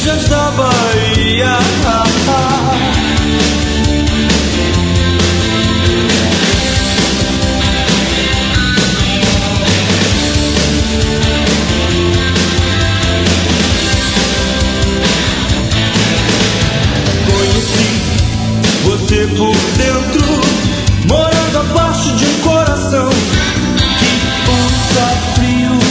sujas da Bahia. Conheci você por dentro, morando abaixo de um coração que pulsa frio.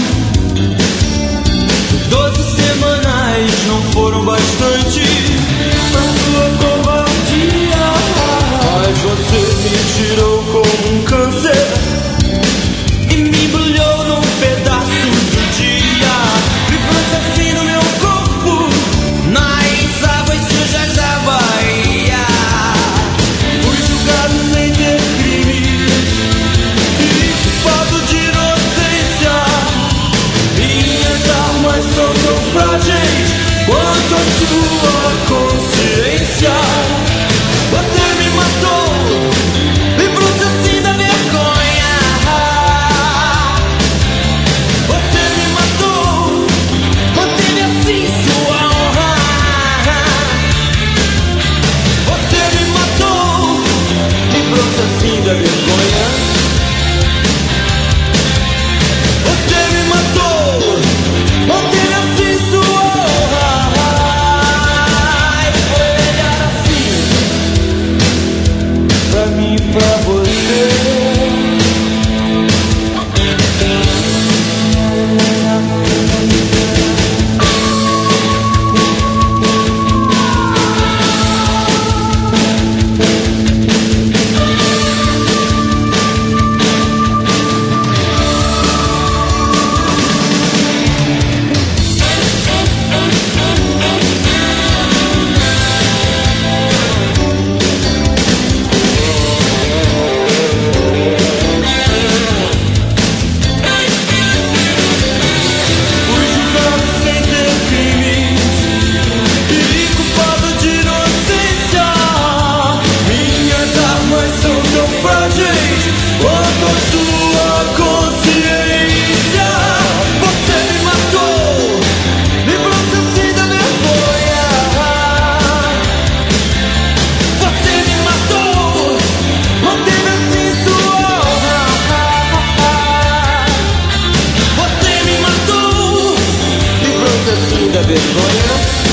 12 semanais não foram bastante pra sua covardia, mas você me tirou como um câncer e me embrulhou num pedaço do dia. Livrou-se assim no meu corpo, nas águas sujas da Bahia. Fui julgado sem ter crime e culpado de inocência. Minhas armas são tão frágeis quanto a sua consciência. Você me matou, livrou-se assim da vergonha. Você me matou, manteve assim sua honra. Você me matou, livrou-se assim da vergonha. Você me matou, manteve assim sua honra. E foi melhor assim, pra mim e pra você. Fui julgado sem ter crimes e culpado de inocência. Minhas armas são tão frágeis quanto a sua consciência. Você me matou, livrou-se assim da vergonha. Você me matou, manteve assim sua honra. Você me matou, livrou-se assim da vergonha.